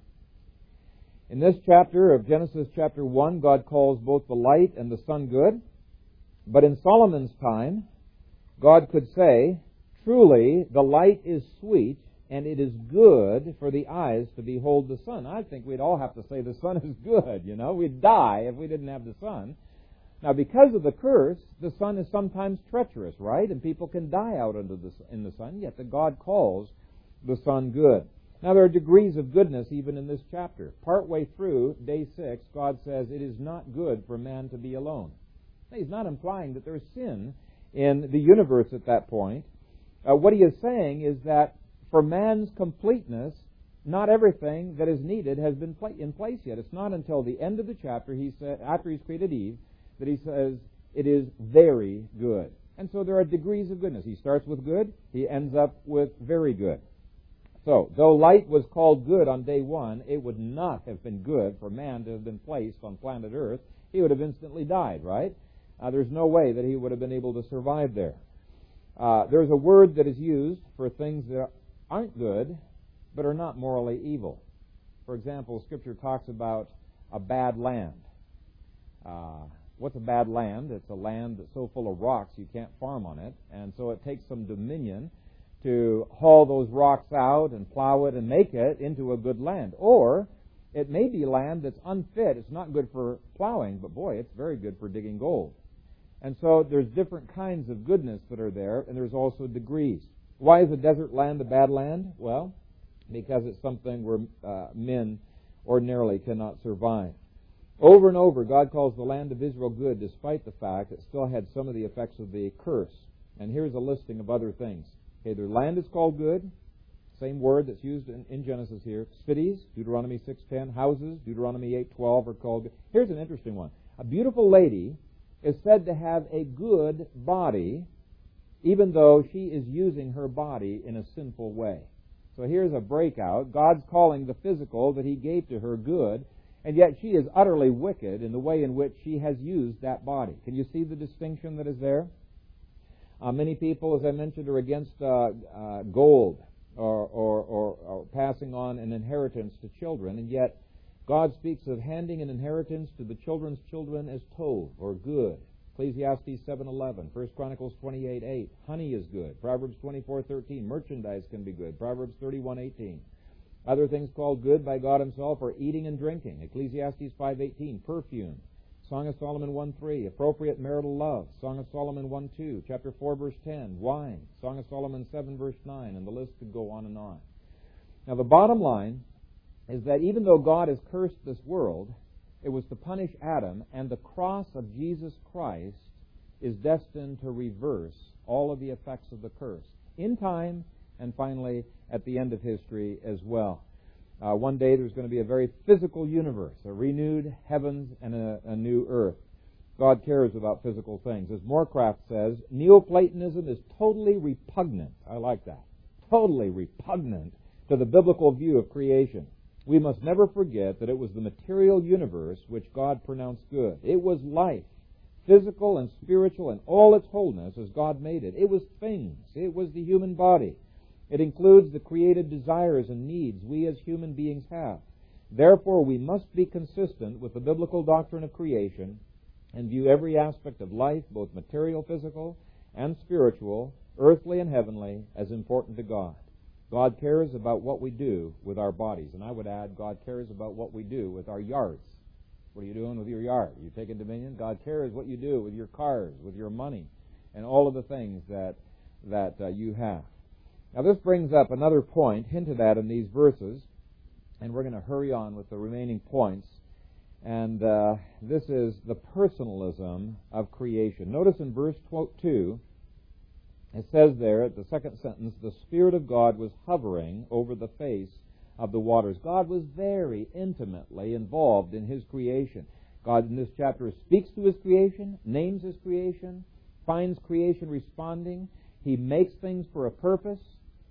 In this chapter of Genesis chapter 1, God calls both the light and the sun good. But in Solomon's time, God could say, truly the light is sweet, and it is good for the eyes to behold the sun. I think we'd all have to say the sun is good, We'd die if we didn't have the sun. Now, because of the curse, the sun is sometimes treacherous, right? And people can die out in the sun, yet that God calls the sun good. Now, there are degrees of goodness even in this chapter. Partway through day 6, God says it is not good for man to be alone. Now, He's not implying that there's sin in the universe at that point. What He is saying is that for man's completeness, not everything that is needed has been in place yet. It's not until the end of the chapter, He said, after He's created Eve, that He says it is very good. And so there are degrees of goodness. He starts with good, He ends up with very good. So, though light was called good on day 1, it would not have been good for man to have been placed on planet Earth. He would have instantly died, right? There's no way that he would have been able to survive there. There's a word that is used for things that aren't good, but are not morally evil. For example, Scripture talks about a bad land. What's a bad land? It's a land that's so full of rocks you can't farm on it, and so it takes some dominion to haul those rocks out and plow it and make it into a good land. Or it may be land that's unfit. It's not good for plowing, but boy, it's very good for digging gold. And so there's different kinds of goodness that are there, and there's also degrees. Why is a desert land a bad land? Well, because it's something where men ordinarily cannot survive. Over and over, God calls the land of Israel good, despite the fact it still had some of the effects of the curse. And here's a listing of other things. Okay, their land is called good, same word that's used in Genesis here. Cities, Deuteronomy 6:10. Houses, Deuteronomy 8:12 are called good. Here's an interesting one. A beautiful lady is said to have a good body, even though she is using her body in a sinful way. So here's a breakout. God's calling the physical that He gave to her good, And yet she is utterly wicked in the way in which she has used that body. Can you see the distinction that is there? Many people, as I mentioned, are against gold or passing on an inheritance to children, and yet God speaks of handing an inheritance to the children's children as tov, or good. Ecclesiastes 7:11, 1 Chronicles 28:8, honey is good. Proverbs 24:13, merchandise can be good. Proverbs 31:18. Other things called good by God Himself are eating and drinking. Ecclesiastes 5:18, perfume. Song of Solomon 1:3, appropriate marital love. Song of Solomon 1:2, chapter 4, verse 10, wine. Song of Solomon 7, verse 9, and the list could go on and on. Now the bottom line is that even though God has cursed this world, it was to punish Adam, and the cross of Jesus Christ is destined to reverse all of the effects of the curse in time and finally at the end of history as well. One day there's going to be a very physical universe, a renewed heavens and a new earth. God cares about physical things. As Moorcraft says, Neoplatonism is totally repugnant. I like that. Totally repugnant to the biblical view of creation. We must never forget that it was the material universe which God pronounced good. It was life, physical and spiritual in all its wholeness as God made it. It was things. It was the human body. It includes the created desires and needs we as human beings have. Therefore, we must be consistent with the biblical doctrine of creation and view every aspect of life, both material, physical, and spiritual, earthly and heavenly, as important to God. God cares about what we do with our bodies. And I would add, God cares about what we do with our yards. What are you doing with your yard? Are you taking dominion? God cares what you do with your cars, with your money, and all of the things that you have. Now this brings up another point hinted at in these verses, and we're going to hurry on with the remaining points. And this is the personalism of creation. Notice in verse 2, it says there at the second sentence, the Spirit of God was hovering over the face of the waters. God was very intimately involved in His creation. God in this chapter speaks to His creation, names His creation, finds creation responding. He makes things for a purpose.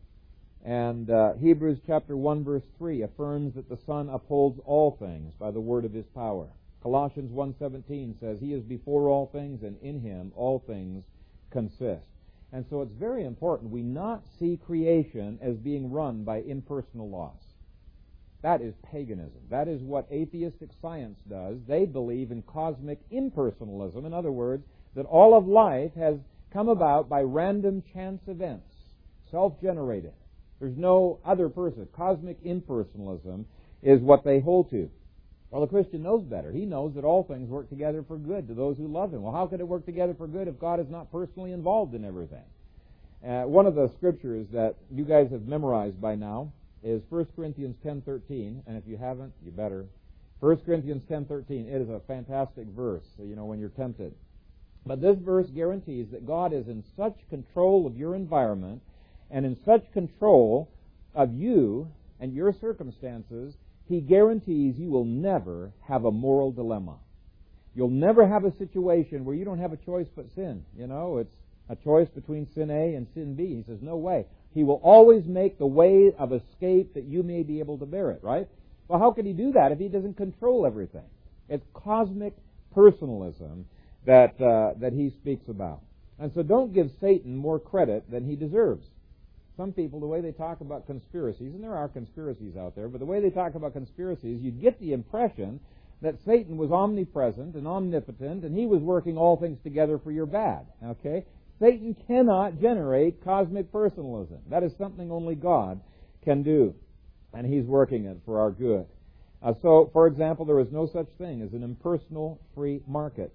And Hebrews chapter 1 verse 3 affirms that the Son upholds all things by the word of His power. Colossians 1:17 says, He is before all things, and in Him all things consist. And so it's very important we not see creation as being run by impersonal laws. That is paganism. That is what atheistic science does. They believe in cosmic impersonalism. In other words, that all of life has come about by random chance events, self-generated. There's no other person. Cosmic impersonalism is what they hold to. Well, the Christian knows better. He knows that all things work together for good to those who love Him. Well, how could it work together for good if God is not personally involved in everything? One of the scriptures that you guys have memorized by now is 1 Corinthians 10:13, and if you haven't, you better. 1 Corinthians 10:13, it is a fantastic verse, when you're tempted. But this verse guarantees that God is in such control of your environment and in such control of you and your circumstances, He guarantees you will never have a moral dilemma. You'll never have a situation where you don't have a choice but sin. It's a choice between sin A and sin B. He says, no way. He will always make the way of escape that you may be able to bear it, right? Well, how can He do that if He doesn't control everything? It's cosmic personalism that He speaks about. And so don't give Satan more credit than he deserves. Some people, the way they talk about conspiracies, and there are conspiracies out there, but the way they talk about conspiracies, you get the impression that Satan was omnipresent and omnipotent, and he was working all things together for your bad. Okay? Satan cannot generate cosmic personalism. That is something only God can do, and He's working it for our good. So, for example, there is no such thing as an impersonal free market.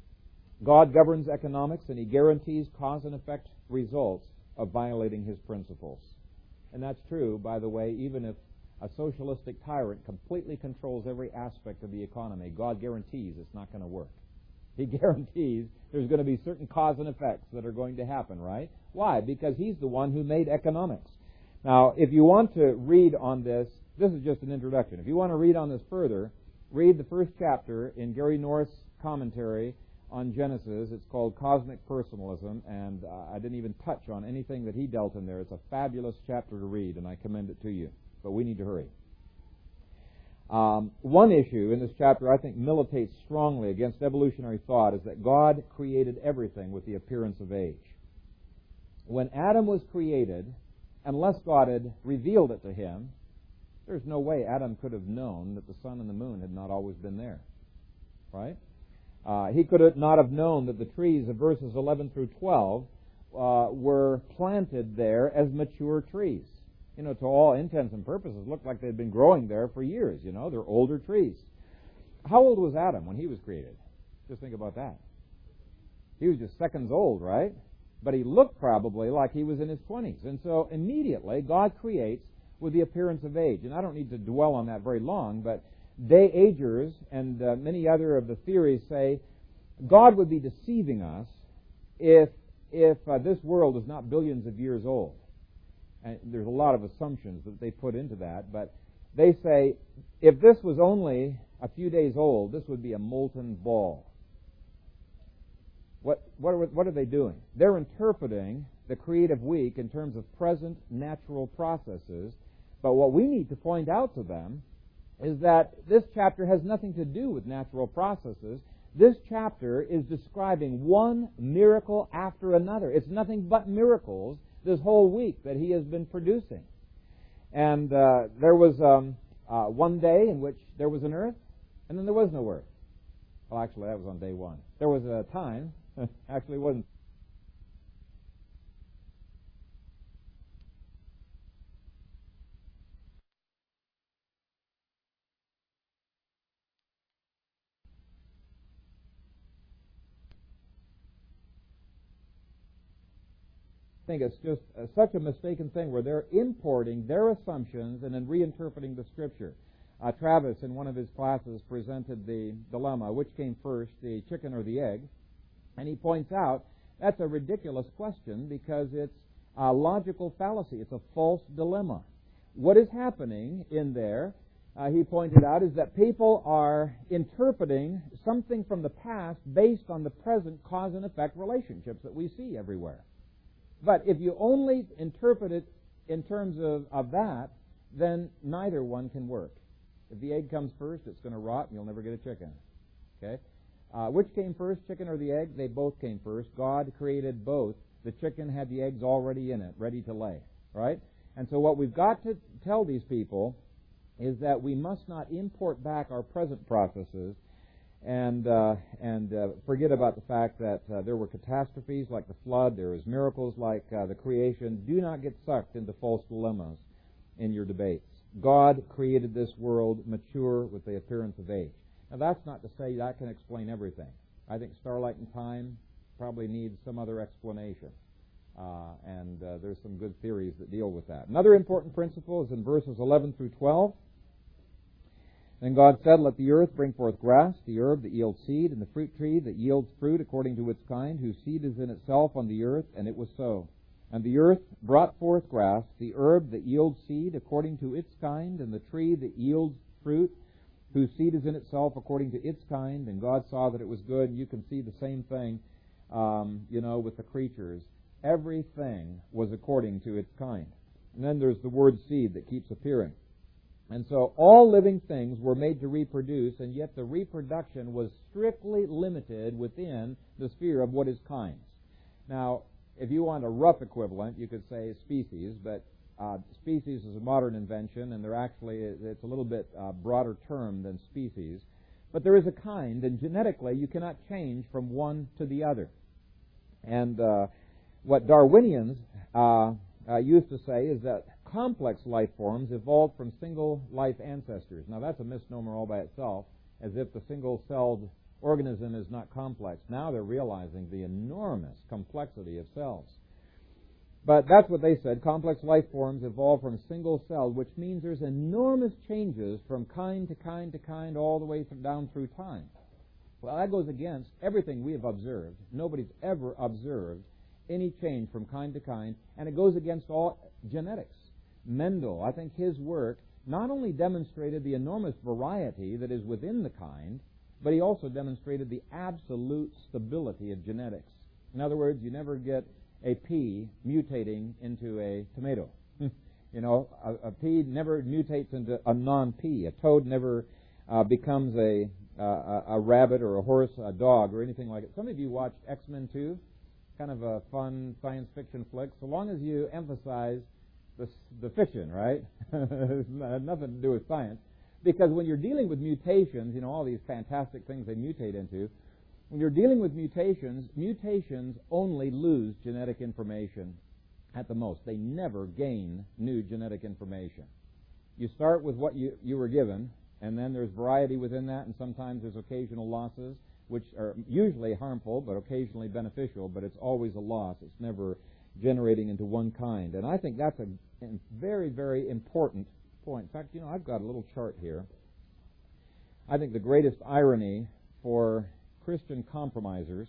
God governs economics, and He guarantees cause and effect results of violating His principles. And that's true, by the way, even if a socialistic tyrant completely controls every aspect of the economy, God guarantees it's not going to work. He guarantees there's going to be certain cause and effects that are going to happen, right? Why? Because He's the one who made economics. Now, if you want to read on this is just an introduction. If you want to read on this further, read the first chapter in Gary North's commentary on Genesis. It's called Cosmic Personalism, and I didn't even touch on anything that he dealt in there. It's a fabulous chapter to read, and I commend it to you. But we need to hurry. One issue in this chapter I think militates strongly against evolutionary thought is that God created everything with the appearance of age. When Adam was created, unless God had revealed it to him, there's no way Adam could have known that the sun and the moon had not always been there. Right? He could not have known that the trees of verses 11 through 12 were planted there as mature trees. To all intents and purposes, looked like they'd been growing there for years. They're older trees. How old was Adam when he was created? Just think about that. He was just seconds old, right? But he looked probably like he was in his 20s. And so immediately, God creates with the appearance of age. And I don't need to dwell on that very long, but day-agers and many other of the theories say God would be deceiving us if this world is not billions of years old. And there's a lot of assumptions that they put into that, but they say if this was only a few days old, this would be a molten ball. What are they doing? They're interpreting the creative week in terms of present natural processes, but what we need to point out to them is that this chapter has nothing to do with natural processes. This chapter is describing one miracle after another. It's nothing but miracles this whole week that he has been producing. And there was one day in which there was an earth, and then there was no earth. Well, actually, that was on day one. There was a time, actually it wasn't. I think it's just such a mistaken thing where they're importing their assumptions and then reinterpreting the Scripture. Travis, in one of his classes, presented the dilemma, which came first, the chicken or the egg? And he points out that's a ridiculous question because it's a logical fallacy. It's a false dilemma. What is happening in there, he pointed out, is that people are interpreting something from the past based on the present cause and effect relationships that we see everywhere. But if you only interpret it in terms of that, then neither one can work. If the egg comes first, it's going to rot and you'll never get a chicken. Okay? Which came first, chicken or the egg? They both came first. God created both. The chicken had the eggs already in it, ready to lay. Right? And so what we've got to tell these people is that we must not import back our present processes and forget about the fact that there were catastrophes like the flood, there was miracles like the creation. Do not get sucked into false dilemmas in your debates. God created this world mature with the appearance of age. Now that's not to say that can explain everything. I think starlight and time probably needs some other explanation. And there's some good theories that deal with that. Another important principle is in verses 11 through 12. Then God said, "Let the earth bring forth grass, the herb that yields seed, and the fruit tree that yields fruit according to its kind, whose seed is in itself on the earth." And it was so. And the earth brought forth grass, the herb that yields seed according to its kind, and the tree that yields fruit, whose seed is in itself according to its kind. And God saw that it was good. And you can see the same thing, with the creatures. Everything was according to its kind. And then there's the word seed that keeps appearing. And so all living things were made to reproduce, and yet the reproduction was strictly limited within the sphere of what is kinds. Now, if you want a rough equivalent, you could say species, but species is a modern invention, and it's a little bit broader term than species. But there is a kind, and genetically you cannot change from one to the other. And what Darwinians used to say is that complex life forms evolved from single life ancestors. Now that's a misnomer all by itself, as if the single-celled organism is not complex. Now they're realizing the enormous complexity of cells. But that's what they said. Complex life forms evolve from single-celled, which means there's enormous changes from kind to kind to kind all the way down through time. Well, that goes against everything we have observed. Nobody's ever observed any change from kind to kind, and it goes against all genetics. Mendel, I think his work not only demonstrated the enormous variety that is within the kind, but he also demonstrated the absolute stability of genetics. In other words, you never get a pea mutating into a tomato. A pea never mutates into a non-pea. A toad never becomes a rabbit or a horse, a dog, or anything like it. Some of you watched X-Men 2, kind of a fun science fiction flick, so long as you emphasize the fiction, right? It's nothing to do with science. Because when you're dealing with mutations, all these fantastic things they mutate into, when you're dealing with mutations only lose genetic information at the most. They never gain new genetic information. You start with what you were given, and then there's variety within that, and sometimes there's occasional losses, which are usually harmful, but occasionally beneficial, but it's always a loss. It's never generating into one kind. And I think that's a very, very important point. In fact, I've got a little chart here. I think the greatest irony for Christian compromisers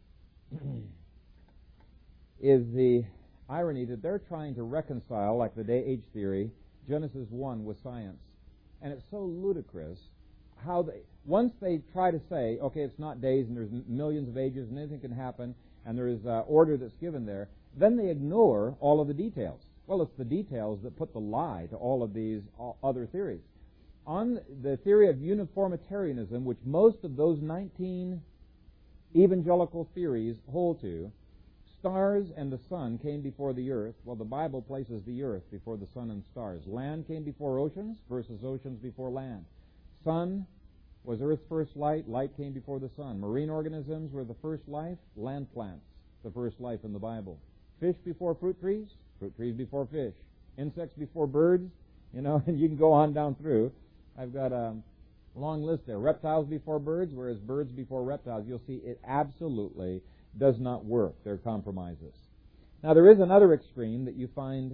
is the irony that they're trying to reconcile, like the day-age theory, Genesis 1 with science. And it's so ludicrous how once they try to say, okay, it's not days and there's millions of ages and anything can happen and there is order that's given there, then they ignore all of the details. Well, it's the details that put the lie to all of these other theories. On the theory of uniformitarianism, which most of those 19 evangelical theories hold to, stars and the sun came before the earth. Well, the Bible places the earth before the sun and stars. Land came before oceans versus oceans before land. Sun was earth's first light. Light came before the sun. Marine organisms were the first life. Land plants, the first life in the Bible. Fish before fruit trees before fish. Insects before birds, and you can go on down through. I've got a long list there. Reptiles before birds, whereas birds before reptiles. You'll see it absolutely does not work. They're compromises. Now, there is another extreme that you find.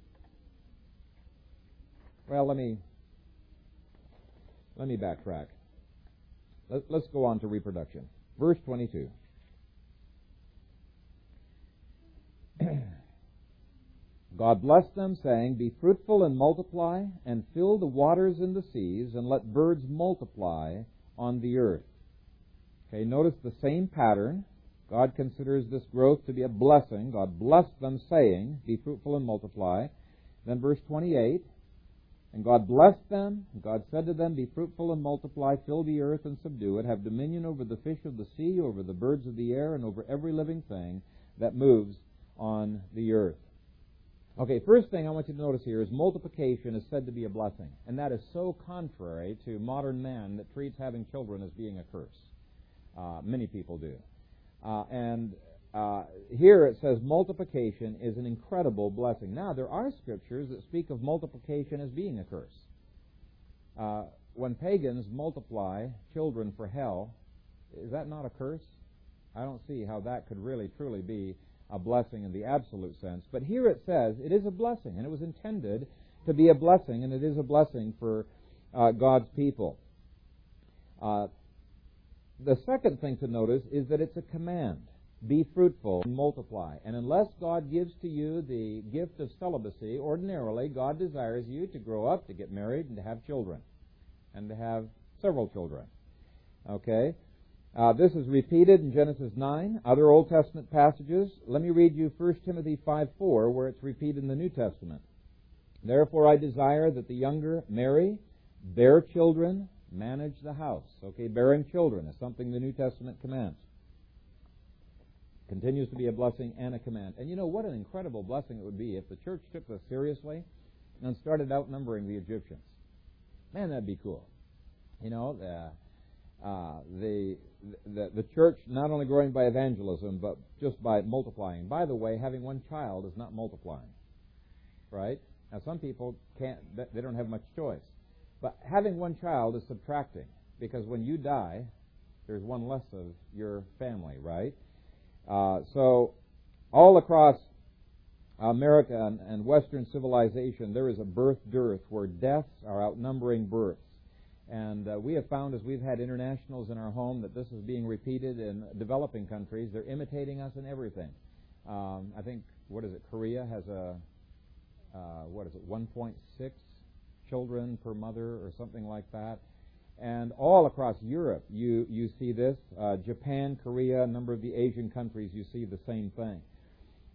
Well, let me backtrack. Let's go on to reproduction. Verse 22. God blessed them, saying, "Be fruitful and multiply, and fill the waters in the seas, and let birds multiply on the earth." Okay, notice the same pattern. God considers this growth to be a blessing. God blessed them, saying, "Be fruitful and multiply." Then verse 28, "And God blessed them, and God said to them, Be fruitful and multiply, fill the earth and subdue it, have dominion over the fish of the sea, over the birds of the air, and over every living thing that moves on the earth." Okay, first thing I want you to notice here is multiplication is said to be a blessing. And that is so contrary to modern man that treats having children as being a curse. Many people do. Here it says multiplication is an incredible blessing. Now, there are scriptures that speak of multiplication as being a curse. When pagans multiply children for hell, is that not a curse? I don't see how that could really, truly be a blessing in the absolute sense. But here it says it is a blessing, and it was intended to be a blessing, and it is a blessing for God's people. The second thing to notice is that it's a command. Be fruitful and multiply. And unless God gives to you the gift of celibacy, ordinarily God desires you to grow up, to get married, and to have children, and to have several children. Okay? This is repeated in Genesis 9, other Old Testament passages. Let me read you 1 Timothy 5:4, where it's repeated in the New Testament. "Therefore I desire that the younger marry, bear children, manage the house." Okay, bearing children is something the New Testament commands. Continues to be a blessing and a command. And what an incredible blessing it would be if the church took this seriously and started outnumbering the Egyptians. Man, that'd be cool. The church not only growing by evangelism, but just by multiplying. By the way, having one child is not multiplying, right? Now, some people they don't have much choice. But having one child is subtracting, because when you die, there's one less of your family, right? So all across America and Western civilization, there is a birth dearth where deaths are outnumbering births. And we have found, as we've had internationals in our home, that this is being repeated in developing countries. They're imitating us in everything. I think, Korea has 1.6 children per mother or something like that. And all across Europe, you see this. Japan, Korea, a number of the Asian countries, you see the same thing.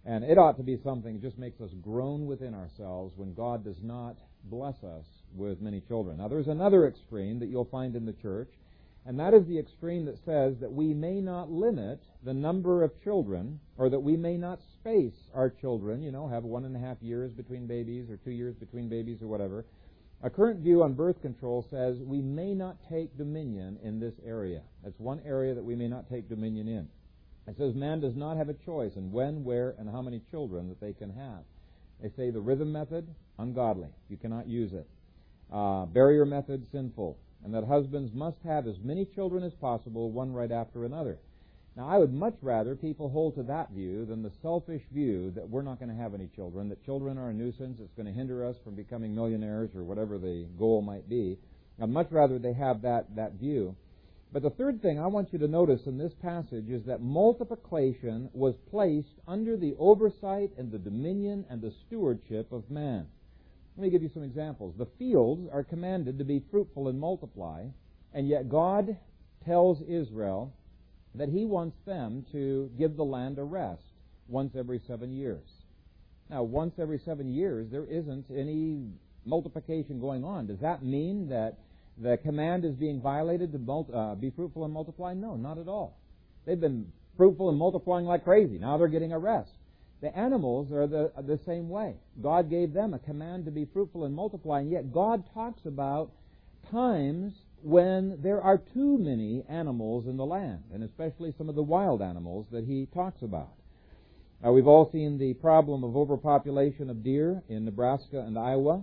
And it ought to be something that just makes us groan within ourselves when God does not bless us with many children. Now, there's another extreme that you'll find in the church, and that is the extreme that says that we may not limit the number of children, or that we may not space our children, have 1.5 years between babies, or 2 years between babies, or whatever. A current view on birth control says we may not take dominion in this area. That's one area that we may not take dominion in. It says man does not have a choice in when, where, and how many children that they can have. They say the rhythm method, ungodly. You cannot use it. Barrier method, sinful. And that husbands must have as many children as possible, one right after another. Now, I would much rather people hold to that view than the selfish view that we're not going to have any children, that children are a nuisance, it's going to hinder us from becoming millionaires or whatever the goal might be. I'd much rather they have that view. But the third thing I want you to notice in this passage is that multiplication was placed under the oversight and the dominion and the stewardship of man. Let me give you some examples. The fields are commanded to be fruitful and multiply, and yet God tells Israel that He wants them to give the land a rest once every 7 years. Now, once every 7 years, there isn't any multiplication going on. Does that mean that the command is being violated to be fruitful and multiply? No, not at all. They've been fruitful and multiplying like crazy. Now they're getting a rest. The animals are the same way. God gave them a command to be fruitful and multiply, and yet God talks about times when there are too many animals in the land, and especially some of the wild animals that He talks about. We've all seen the problem of overpopulation of deer in Nebraska and Iowa.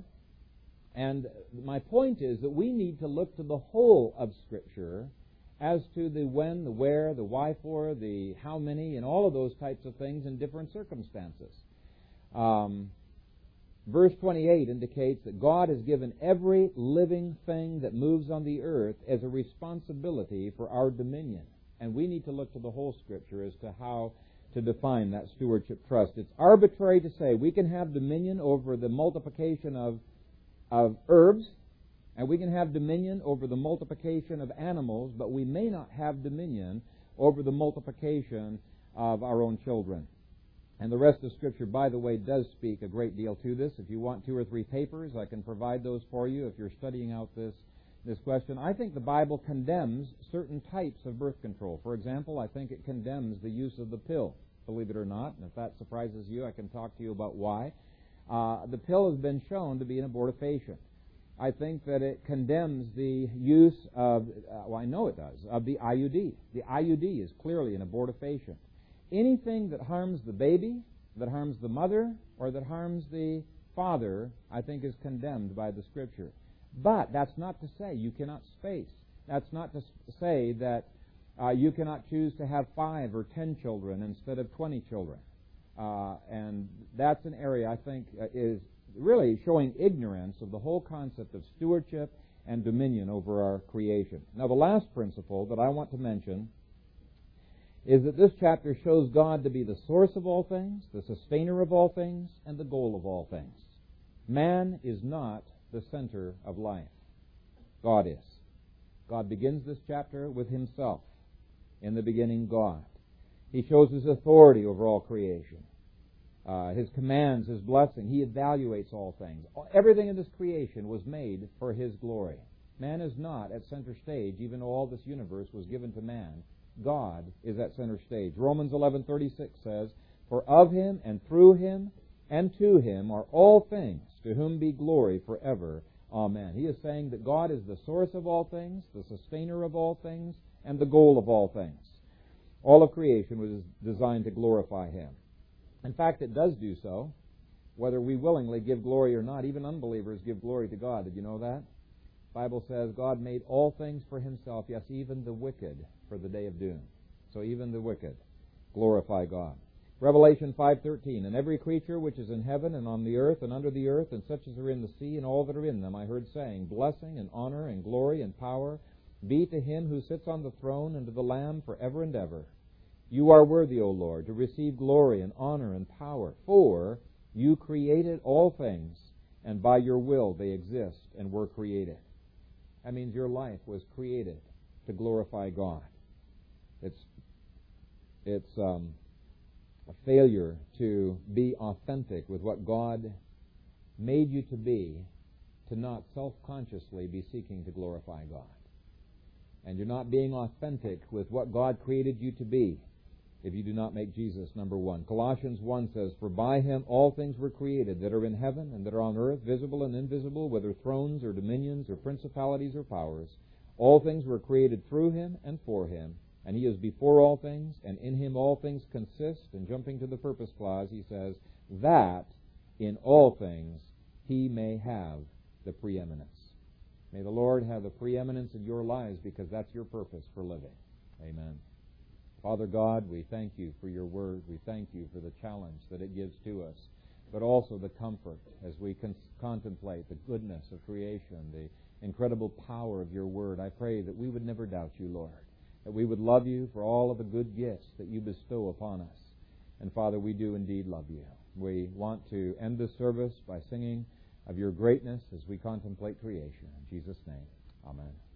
And my point is that we need to look to the whole of Scripture as to the when, the where, the why for, the how many, and all of those types of things in different circumstances. Verse 28 indicates that God has given every living thing that moves on the earth as a responsibility for our dominion. And we need to look to the whole Scripture as to how to define that stewardship trust. It's arbitrary to say we can have dominion over the multiplication of herbs, and we can have dominion over the multiplication of animals, but we may not have dominion over the multiplication of our own children. And the rest of Scripture, by the way, does speak a great deal to this. If you want 2 or 3 papers, I can provide those for you if you're studying out this question. I think the Bible condemns certain types of birth control. For example, I think it condemns the use of the pill, believe it or not. And if that surprises you, I can talk to you about why. The pill has been shown to be an abortifacient. I think that it condemns the use of, I know it does, of the IUD. The IUD is clearly an abortifacient. Anything that harms the baby, that harms the mother, or that harms the father, I think is condemned by the Scripture. But that's not to say you cannot space. That's not to say that you cannot choose to have 5 or 10 children instead of 20 children. And that's an area I think is really showing ignorance of the whole concept of stewardship and dominion over our creation. Now, the last principle that I want to mention is that this chapter shows God to be the source of all things, the sustainer of all things, and the goal of all things. Man is not the center of life. God is. God begins this chapter with Himself. In the beginning, God. He shows His authority over all creation. His commands, His blessing. He evaluates all things. Everything in this creation was made for His glory. Man is not at center stage, even though all this universe was given to man. God is at center stage. Romans 11:36 says, "For of Him and through Him and to Him are all things, to whom be glory forever. Amen." He is saying that God is the source of all things, the sustainer of all things, and the goal of all things. All of creation was designed to glorify Him. In fact, it does do so, whether we willingly give glory or not. Even unbelievers give glory to God. Did you know that? The Bible says God made all things for Himself, yes, even the wicked for the day of doom. So even the wicked glorify God. Revelation 5:13, "And every creature which is in heaven and on the earth and under the earth, and such as are in the sea and all that are in them, I heard saying, Blessing and honor and glory and power be to Him who sits on the throne and to the Lamb forever and ever. You are worthy, O Lord, to receive glory and honor and power, for You created all things, and by Your will they exist and were created." That means your life was created to glorify God. It's a failure to be authentic with what God made you to be, to not self-consciously be seeking to glorify God. And you're not being authentic with what God created you to be if you do not make Jesus number one. Colossians 1 says, "For by Him all things were created that are in heaven and that are on earth, visible and invisible, whether thrones or dominions or principalities or powers. All things were created through Him and for Him, and He is before all things, and in Him all things consist." And jumping to the purpose clause, he says, "that in all things He may have the preeminence." May the Lord have the preeminence in your lives, because that's your purpose for living. Amen. Father God, we thank You for Your Word. We thank You for the challenge that it gives to us, but also the comfort as we contemplate the goodness of creation, the incredible power of Your Word. I pray that we would never doubt You, Lord, that we would love You for all of the good gifts that You bestow upon us. And Father, we do indeed love You. We want to end this service by singing of Your greatness as we contemplate creation. In Jesus' name, amen.